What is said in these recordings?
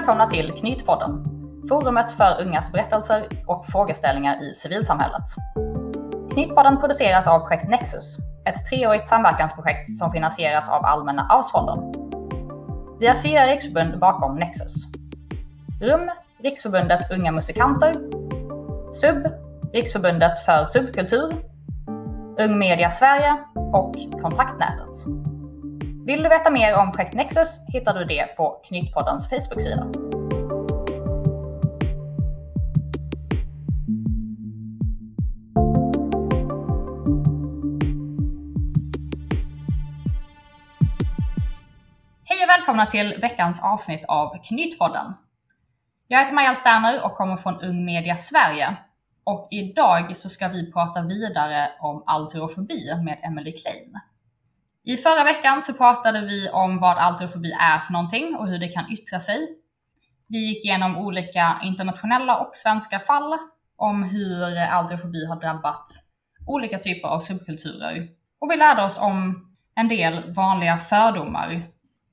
välkomna till Knytpodden, forumet för ungas berättelser och frågeställningar i civilsamhället. Knytpodden produceras av projekt Nexus, ett 3-årigt samverkansprojekt som finansieras av Allmänna arvsfonden. Vi har 4 riksförbund bakom Nexus. RUM, Riksförbundet Unga Musikanter, SUB, Riksförbundet för subkultur, Ung Media Sverige och Kontaktnätet. Vill du veta mer om projekt Nexus hittar du det på Knytpoddens Facebook-sida. Hej och välkomna till veckans avsnitt av Knytpodden. Jag heter Maja Sterner och kommer från Ung Media Sverige. Och idag så ska vi prata vidare om alterofobi med Emily Klein. I förra veckan så pratade vi om vad alterofobi är för någonting och hur det kan yttra sig. Vi gick igenom olika internationella och svenska fall om hur alterofobi har drabbat olika typer av subkulturer. Och vi lärde oss om en del vanliga fördomar.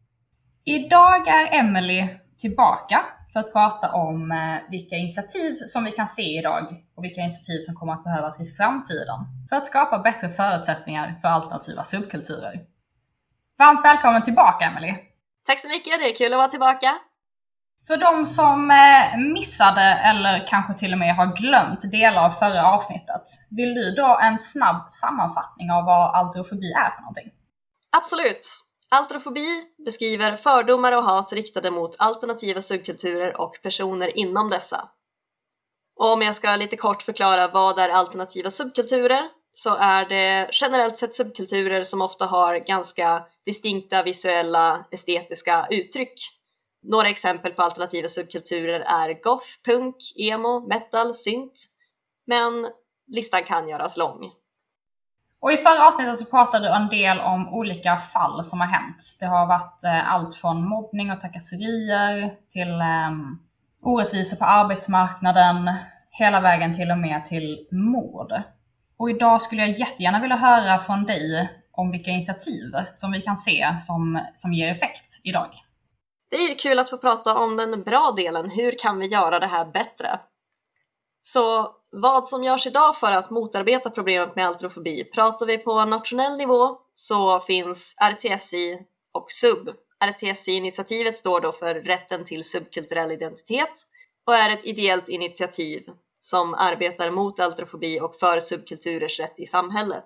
Idag är Emily tillbaka för att prata om vilka initiativ som vi kan se idag och vilka initiativ som kommer att behövas i framtiden för att skapa bättre förutsättningar för alternativa subkulturer. Varmt välkommen tillbaka, Emily. Tack så mycket, det är kul att vara tillbaka. För de som missade eller kanske till och med har glömt delar av förra avsnittet, vill du dra en snabb sammanfattning av vad alterofobi är för någonting? Absolut. Alterofobi beskriver fördomar och hat riktade mot alternativa subkulturer och personer inom dessa. Och om jag ska lite kort förklara vad är alternativa subkulturer, så är det generellt sett subkulturer som ofta har ganska distinkta visuella estetiska uttryck. Några exempel på alternativa subkulturer är goth, punk, emo, metal, synt, men listan kan göras lång. Och i förra avsnittet så pratade du en del om olika fall som har hänt. Det har varit allt från mobbning och trakasserier till orättvisor på arbetsmarknaden, hela vägen till och med till mord. Och idag skulle jag jättegärna vilja höra från dig om vilka initiativ som vi kan se som ger effekt idag. Det är ju kul att få prata om den bra delen. Hur kan vi göra det här bättre? Så vad som görs idag för att motarbeta problemet med alterofobi? Pratar vi på nationell nivå så finns RTSI och SUB. RTSI-initiativet står då för rätten till subkulturell identitet och är ett ideellt initiativ som arbetar mot alterofobi och för subkulturers rätt i samhället.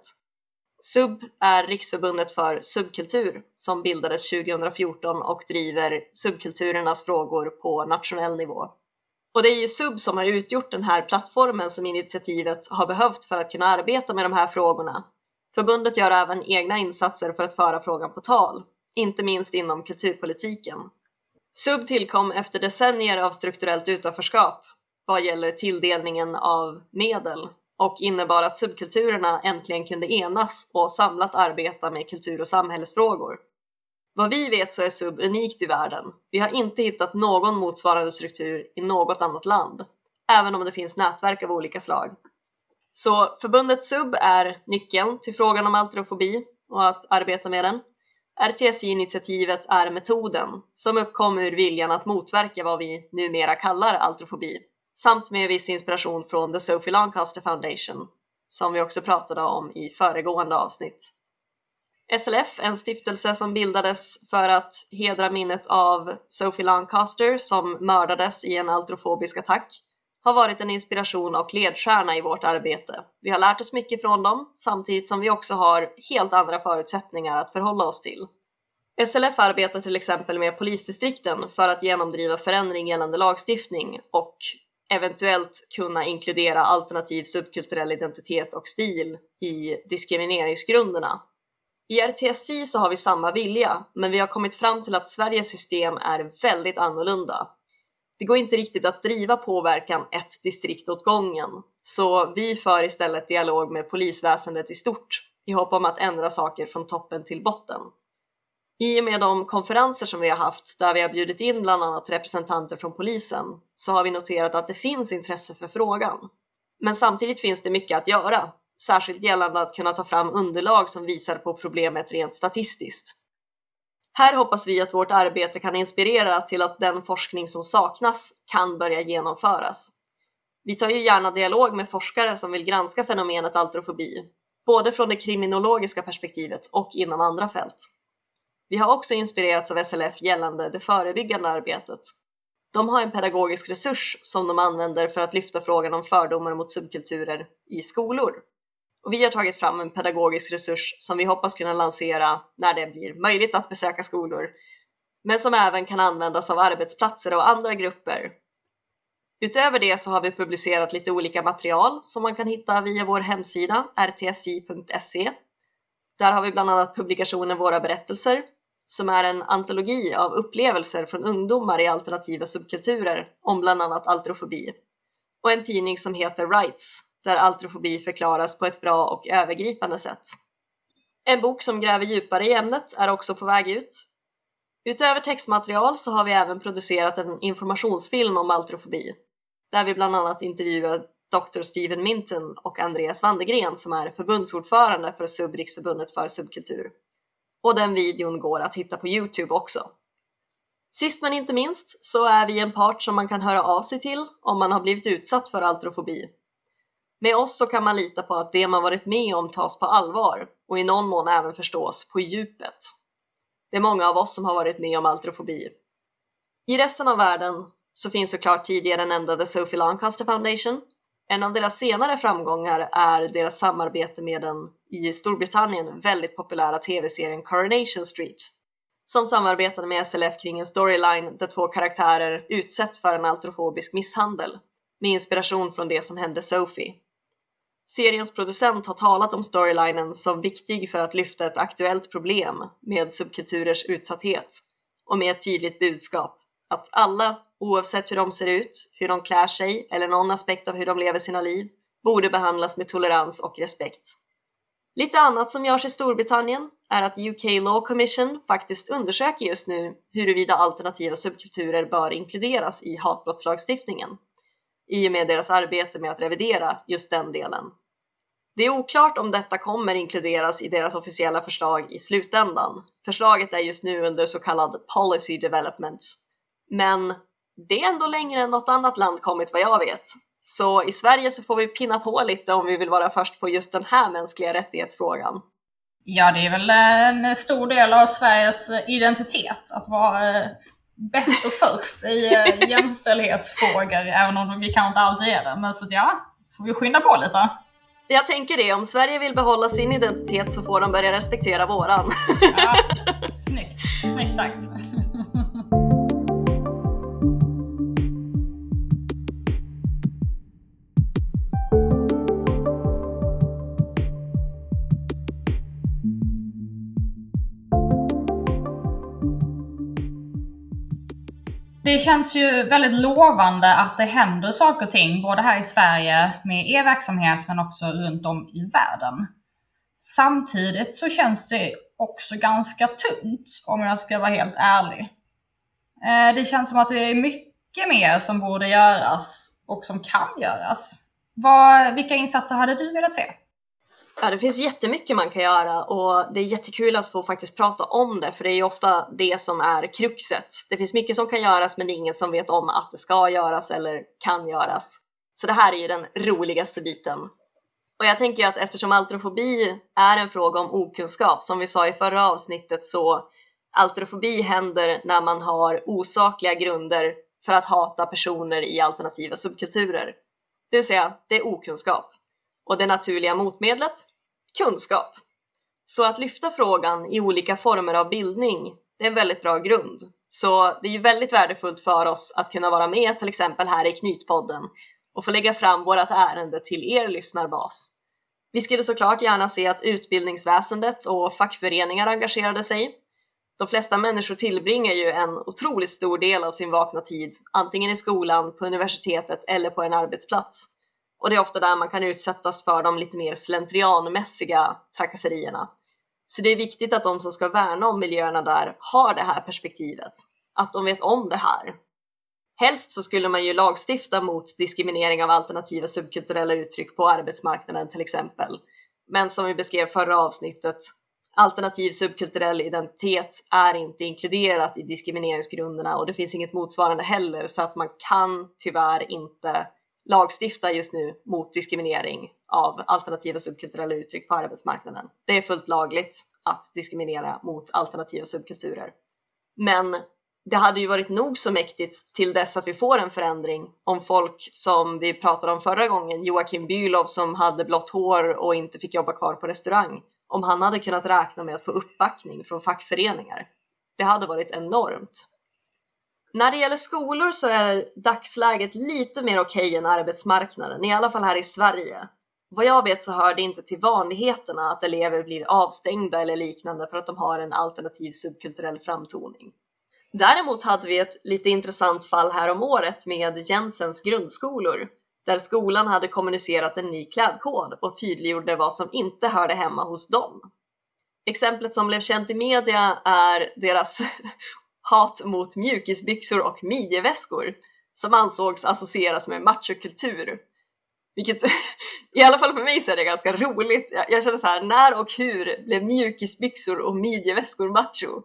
SUB är Riksförbundet för subkultur som bildades 2014 och driver subkulturernas frågor på nationell nivå. Och det är ju SUB som har utgjort den här plattformen som initiativet har behövt för att kunna arbeta med de här frågorna. Förbundet gör även egna insatser för att föra frågan på tal, inte minst inom kulturpolitiken. SUB tillkom efter decennier av strukturellt utanförskap vad gäller tilldelningen av medel och innebar att subkulturerna äntligen kunde enas och samlat arbeta med kultur- och samhällsfrågor. Vad vi vet så är SUB unikt i världen. Vi har inte hittat någon motsvarande struktur i något annat land, även om det finns nätverk av olika slag. Så förbundet SUB är nyckeln till frågan om alterofobi och att arbeta med den. RTSI-initiativet är metoden som uppkom ur viljan att motverka vad vi numera kallar alterofobi, samt med viss inspiration från The Sophie Lancaster Foundation, som vi också pratade om i föregående avsnitt. SLF, en stiftelse som bildades för att hedra minnet av Sophie Lancaster som mördades i en altrofobisk attack, har varit en inspiration och ledstjärna i vårt arbete. Vi har lärt oss mycket från dem, samtidigt som vi också har helt andra förutsättningar att förhålla oss till. SLF arbetar till exempel med polisdistrikten för att genomdriva förändring gällande lagstiftning och eventuellt kunna inkludera alternativ subkulturell identitet och stil i diskrimineringsgrunderna. I RTSI så har vi samma vilja, men vi har kommit fram till att Sveriges system är väldigt annorlunda. Det går inte riktigt att driva påverkan ett distrikt åt gången, så vi för istället dialog med polisväsendet i stort i hopp om att ändra saker från toppen till botten. I och med de konferenser som vi har haft där vi har bjudit in bland annat representanter från polisen så har vi noterat att det finns intresse för frågan. Men samtidigt finns det mycket att göra, särskilt gällande att kunna ta fram underlag som visar på problemet rent statistiskt. Här hoppas vi att vårt arbete kan inspirera till att den forskning som saknas kan börja genomföras. Vi tar ju gärna dialog med forskare som vill granska fenomenet altrofobi, både från det kriminologiska perspektivet och inom andra fält. Vi har också inspirerats av SLF gällande det förebyggande arbetet. De har en pedagogisk resurs som de använder för att lyfta frågan om fördomar mot subkulturer i skolor. Och vi har tagit fram en pedagogisk resurs som vi hoppas kunna lansera när det blir möjligt att besöka skolor, men som även kan användas av arbetsplatser och andra grupper. Utöver det så har vi publicerat lite olika material som man kan hitta via vår hemsida rtsi.se. Där har vi bland annat publikationen Våra berättelser, som är en antologi av upplevelser från ungdomar i alternativa subkulturer om bland annat altrofobi. Och en tidning som heter Rights, där altrofobi förklaras på ett bra och övergripande sätt. En bok som gräver djupare i ämnet är också på väg ut. Utöver textmaterial så har vi även producerat en informationsfilm om altrofobi, där vi bland annat intervjuar Dr. Steven Minton och Andreas Vandegren som är förbundsordförande för Riksförbundet för subkultur. Och den videon går att hitta på YouTube också. Sist men inte minst så är vi en part som man kan höra av sig till om man har blivit utsatt för altrofobi. Med oss så kan man lita på att det man varit med om tas på allvar och i någon mån även förstås på djupet. Det är många av oss som har varit med om altrofobi. I resten av världen så finns såklart tidigare nämnda The Sophie Lancaster Foundation. En av deras senare framgångar är deras samarbete med den i Storbritannien väldigt populära tv-serien Coronation Street, som samarbetade med SLF kring en storyline där 2 karaktärer utsätts för en altrofobisk misshandel, med inspiration från det som hände Sophie. Seriens producent har talat om storylinen som viktig för att lyfta ett aktuellt problem med subkulturers utsatthet och med ett tydligt budskap att alla, oavsett hur de ser ut, hur de klär sig eller någon aspekt av hur de lever sina liv, borde behandlas med tolerans och respekt. Lite annat som görs i Storbritannien är att UK Law Commission faktiskt undersöker just nu huruvida alternativa subkulturer bör inkluderas i hatbrottslagstiftningen, i och med deras arbete med att revidera just den delen. Det är oklart om detta kommer inkluderas i deras officiella förslag i slutändan. Förslaget är just nu under så kallad policy development. Men det är ändå längre än något annat land kommit vad jag vet. Så i Sverige så får vi pinna på lite om vi vill vara först på just den här mänskliga rättighetsfrågan. Ja, det är väl en stor del av Sveriges identitet att vara bäst och först i jämställdhetsfrågor, även om vi kanske inte alltid är det. Men så ja, får vi skynda på lite. Jag tänker det, om Sverige vill behålla sin identitet så får de börja respektera våran. Ja, snyggt sagt. Det känns ju väldigt lovande att det händer saker och ting, både här i Sverige med er verksamhet men också runt om i världen. Samtidigt så känns det också ganska tunt, om jag ska vara helt ärlig. Det känns som att det är mycket mer som borde göras och som kan göras. Vilka insatser hade du velat se? Ja, det finns jättemycket man kan göra och det är jättekul att få faktiskt prata om det, för det är ju ofta det som är kruxet. Det finns mycket som kan göras men det är ingen som vet om att det ska göras eller kan göras. Så det här är ju den roligaste biten. Och jag tänker att eftersom altrofobi är en fråga om okunskap, som vi sa i förra avsnittet, så altrofobi händer när man har osakliga grunder för att hata personer i alternativa subkulturer. Det vill säga, det är okunskap. Och det naturliga motmedlet? Kunskap. Så att lyfta frågan i olika former av bildning, det är en väldigt bra grund. Så det är ju väldigt värdefullt för oss att kunna vara med till exempel här i Knytpodden och få lägga fram vårt ärende till er lyssnarbas. Vi skulle såklart gärna se att utbildningsväsendet och fackföreningar engagerade sig. De flesta människor tillbringar ju en otroligt stor del av sin vakna tid, antingen i skolan, på universitetet eller på en arbetsplats. Och det är ofta där man kan utsättas för de lite mer slentrianmässiga trakasserierna. Så det är viktigt att de som ska värna om miljöerna där har det här perspektivet. Att de vet om det här. Helst så skulle man ju lagstifta mot diskriminering av alternativa subkulturella uttryck på arbetsmarknaden till exempel. Men som vi beskrev förra avsnittet, Alternativ subkulturell identitet är inte inkluderat i diskrimineringsgrunderna och det finns inget motsvarande heller, så att man kan tyvärr inte lagstifta just nu mot diskriminering av alternativa subkulturella uttryck på arbetsmarknaden. Det är fullt lagligt att diskriminera mot alternativa subkulturer. Men det hade ju varit nog så mäktigt till dess att vi får en förändring om folk som vi pratade om förra gången, Joakim Bülow som hade blått hår och inte fick jobba kvar på restaurang, om han hade kunnat räkna med att få uppbackning från fackföreningar. Det hade varit enormt. När det gäller skolor så är dagsläget lite mer okej än arbetsmarknaden, i alla fall här i Sverige. Vad jag vet så hör det inte till vanligheterna att elever blir avstängda eller liknande för att de har en alternativ subkulturell framtoning. Däremot hade vi ett lite intressant fall här om året med Jensens grundskolor, där skolan hade kommunicerat en ny klädkod och tydliggjorde vad som inte hörde hemma hos dem. Exemplet som blev känt i media är deras hat mot mjukisbyxor och midjeväskor som ansågs associeras med machokultur. Vilket i alla fall för mig så är det ganska roligt. Jag känner så här, när och hur blev mjukisbyxor och midjeväskor macho?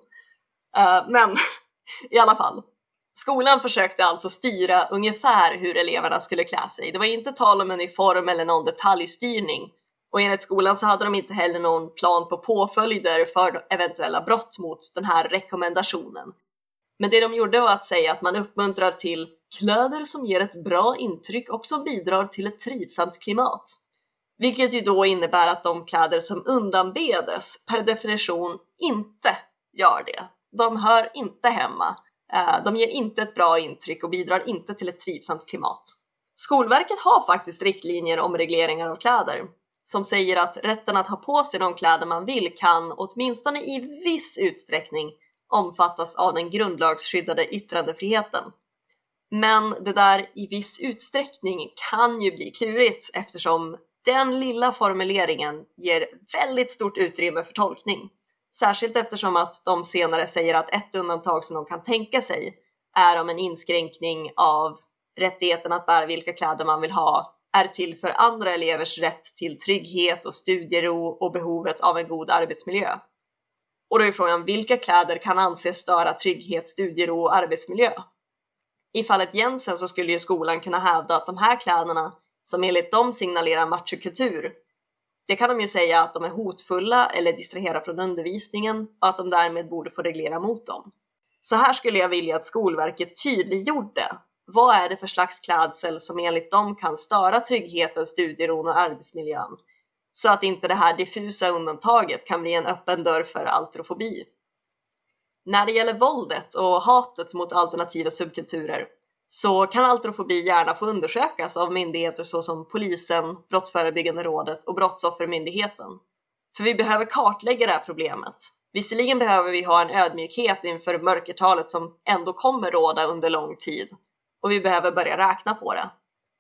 Men i alla fall. Skolan försökte alltså styra ungefär hur eleverna skulle klä sig. Det var inte tal om uniform eller någon detaljstyrning. Och enligt skolan så hade de inte heller någon plan på påföljder för eventuella brott mot den här rekommendationen. Men det de gjorde var att säga att man uppmuntrar till kläder som ger ett bra intryck och som bidrar till ett trivsamt klimat. Vilket ju då innebär att de kläder som undanbedes per definition inte gör det. De hör inte hemma. De ger inte ett bra intryck och bidrar inte till ett trivsamt klimat. Skolverket har faktiskt riktlinjer om regleringar av kläder som säger att rätten att ha på sig de kläder man vill kan åtminstone i viss utsträckning omfattas av den grundlagsskyddade yttrandefriheten. Men det där i viss utsträckning kan ju bli klurigt eftersom den lilla formuleringen ger väldigt stort utrymme för tolkning. Särskilt eftersom att de senare säger att ett undantag som de kan tänka sig är om en inskränkning av rättigheten att bära vilka kläder man vill ha är till för andra elevers rätt till trygghet och studiero och behovet av en god arbetsmiljö. Och då är frågan, vilka kläder kan anses störa trygghet, studiero och arbetsmiljö? I fallet Jensen så skulle ju skolan kunna hävda att de här kläderna, som enligt dem signalerar machokultur, det kan de ju säga att de är hotfulla eller distraherar från undervisningen och att de därmed borde få reglera mot dem. Så här skulle jag vilja att Skolverket tydliggjorde. Vad är det för slags klädsel som enligt dem kan störa tryggheten, studieron och arbetsmiljön? Så att inte det här diffusa undantaget kan bli en öppen dörr för altrofobi. När det gäller våldet och hatet mot alternativa subkulturer så kan altrofobi gärna få undersökas av myndigheter såsom polisen, Brottsförebyggande rådet och Brottsoffermyndigheten. För vi behöver kartlägga det här problemet. Visserligen behöver vi ha en ödmjukhet inför mörkertalet som ändå kommer råda under lång tid. Och vi behöver börja räkna på det.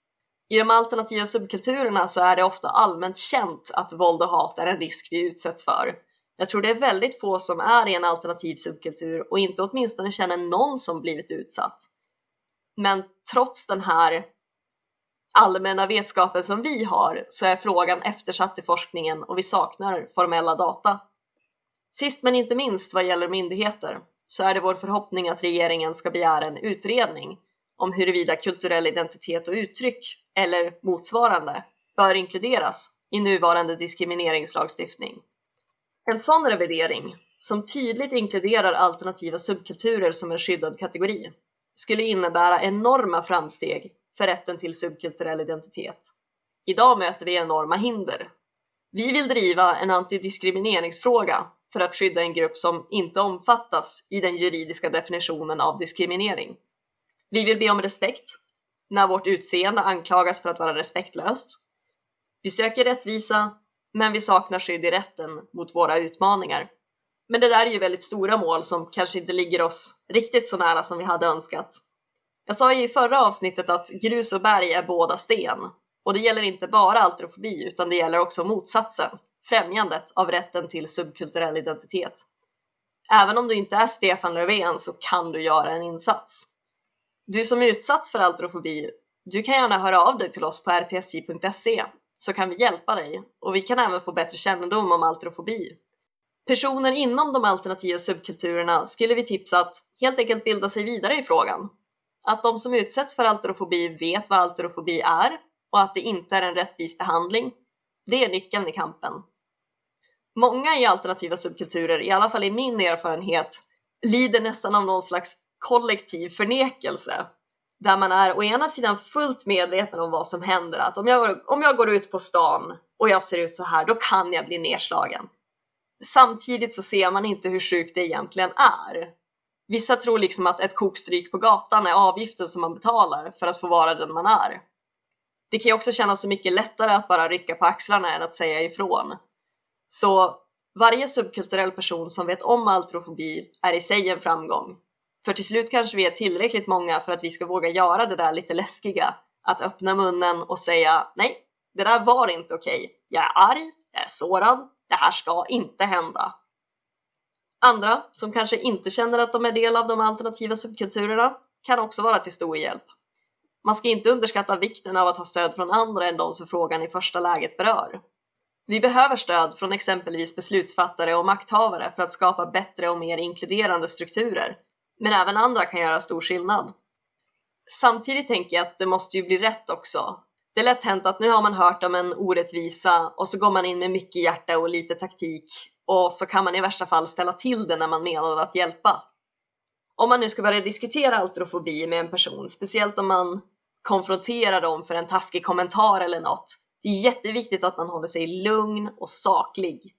I de alternativa subkulturerna så är det ofta allmänt känt att våld och hat är en risk vi utsätts för. Jag tror det är väldigt få som är i en alternativ subkultur och inte åtminstone känner någon som blivit utsatt. Men trots den här allmänna vetskapen som vi har så är frågan eftersatt i forskningen och vi saknar formella data. Sist men inte minst vad gäller myndigheter så är det vår förhoppning att regeringen ska begära en utredning om huruvida kulturell identitet och uttryck eller motsvarande bör inkluderas i nuvarande diskrimineringslagstiftning. En sån revidering som tydligt inkluderar alternativa subkulturer som en skyddad kategori skulle innebära enorma framsteg för rätten till subkulturell identitet. Idag möter vi enorma hinder. Vi vill driva en antidiskrimineringsfråga för att skydda en grupp som inte omfattas i den juridiska definitionen av diskriminering. Vi vill be om respekt när vårt utseende anklagas för att vara respektlöst. Vi söker rättvisa, men vi saknar skydd i rätten mot våra utmaningar. Men det där är ju väldigt stora mål som kanske inte ligger oss riktigt så nära som vi hade önskat. Jag sa i förra avsnittet att grus och berg är båda sten. Och det gäller inte bara altrofobi utan det gäller också motsatsen, främjandet av rätten till subkulturell identitet. Även om du inte är Stefan Löfven så kan du göra en insats. Du som är utsatt för altrofobi, du kan gärna höra av dig till oss på rtsj.se så kan vi hjälpa dig och vi kan även få bättre kännedom om altrofobi. Personer inom de alternativa subkulturerna skulle vi tipsa att helt enkelt bilda sig vidare i frågan. Att de som utsätts för alterofobi vet vad alterofobi är och att det inte är en rättvis behandling, det är nyckeln i kampen. Många i alternativa subkulturer, i alla fall i min erfarenhet, lider nästan av någon slags kollektiv förnekelse. Där man är å ena sidan fullt medveten om vad som händer. Att om jag går ut på stan och jag ser ut så här, då kan jag bli nedslagen. Samtidigt så ser man inte hur sjukt det egentligen är. Vissa tror liksom att ett kokstryk på gatan är avgiften som man betalar för att få vara den man är. Det kan ju också kännas så mycket lättare att bara rycka på axlarna än att säga ifrån. Så varje subkulturell person som vet om alterofobi är i sig en framgång. För till slut kanske vi är tillräckligt många för att vi ska våga göra det där lite läskiga. Att öppna munnen och säga nej, det där var inte okej. Jag är arg, jag är sårad, det här ska inte hända. Andra som kanske inte känner att de är del av de alternativa subkulturerna kan också vara till stor hjälp. Man ska inte underskatta vikten av att ha stöd från andra än de som frågan i första läget berör. Vi behöver stöd från exempelvis beslutsfattare och makthavare för att skapa bättre och mer inkluderande strukturer. Men även andra kan göra stor skillnad. Samtidigt tänker jag att det måste ju bli rätt också. Det är lätt hänt att nu har man hört om en orättvisa och så går man in med mycket hjärta och lite taktik. Och så kan man i värsta fall ställa till det när man menar att hjälpa. Om man nu ska börja diskutera alterofobi med en person, speciellt om man konfronterar dem för en taskig kommentar eller något. Det är jätteviktigt att man håller sig lugn och saklig.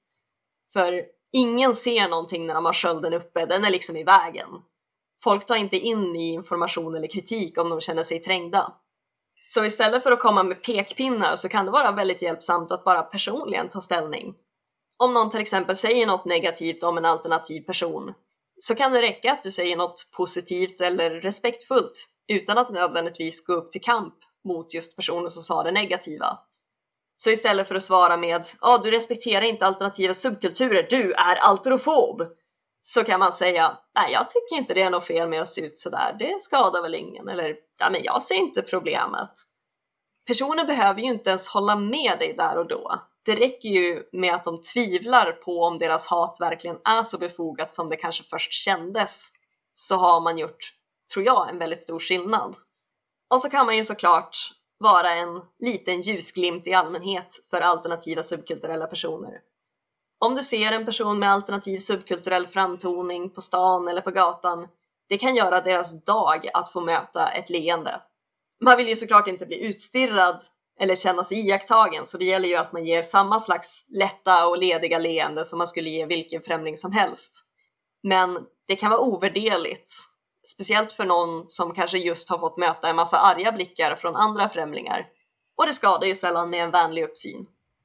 För ingen ser någonting när de har skölden uppe, den är liksom i vägen. Folk tar inte in i information eller kritik om de känner sig trängda. Så istället för att komma med pekpinnar så kan det vara väldigt hjälpsamt att bara personligen ta ställning. Om någon till exempel säger något negativt om en alternativ person, så kan det räcka att du säger något positivt eller respektfullt utan att nödvändigtvis gå upp till kamp mot just personen som sa det negativa. Så istället för att svara med du respekterar inte alternativa subkulturer, du är alterofob, så kan man säga nej, jag tycker inte det är något fel med att se ut sådär, det skadar väl ingen, eller men jag ser inte problemet. Personer behöver ju inte ens hålla med dig där och då. Det räcker ju med att de tvivlar på om deras hat verkligen är så befogat som det kanske först kändes. Så har man gjort, tror jag, en väldigt stor skillnad. Och så kan man ju såklart vara en liten ljusglimt i allmänhet för alternativa subkulturella personer. Om du ser en person med alternativ subkulturell framtoning på stan eller på gatan, det kan göra deras dag att få möta ett leende. Man vill ju såklart inte bli utstirrad eller känna sig iakttagen, så det gäller ju att man ger samma slags lätta och lediga leende som man skulle ge vilken främling som helst. Men det kan vara ovärderligt, speciellt för någon som kanske just har fått möta en massa arga blickar från andra främlingar. Och det skadar ju sällan med en vänlig uppsyn.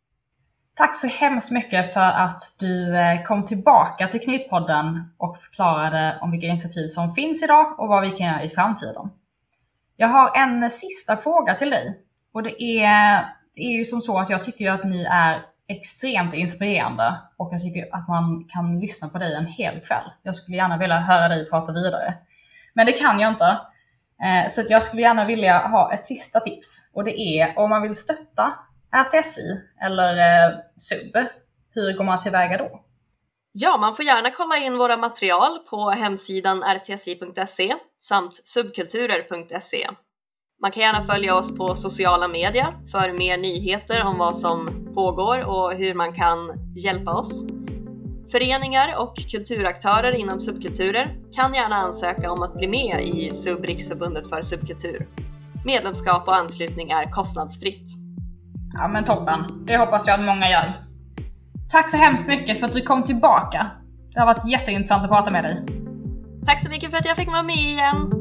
Tack så hemskt mycket för att du kom tillbaka till Knytpodden och förklarade om vilka initiativ som finns idag och vad vi kan göra i framtiden. Jag har en sista fråga till dig. Och det är ju som så att jag tycker att ni är extremt inspirerande och jag tycker att man kan lyssna på dig en hel kväll. Jag skulle gärna vilja höra dig prata vidare. Men det kan jag inte. Så att jag skulle gärna vilja ha ett sista tips. Och det är om man vill stötta RTSI eller SUB, hur går man tillväga då? Ja, man får gärna kolla in våra material på hemsidan rtsi.se samt subkulturer.se. Man kan gärna följa oss på sociala medier för mer nyheter om vad som pågår och hur man kan hjälpa oss. Föreningar och kulturaktörer inom subkulturer kan gärna ansöka om att bli med i Riksförbundet för subkultur. Medlemskap och anslutning är kostnadsfritt. Ja men toppen, det hoppas jag att många gör. Tack så hemskt mycket för att du kom tillbaka. Det har varit jätteintressant att prata med dig. Tack så mycket för att jag fick vara med igen.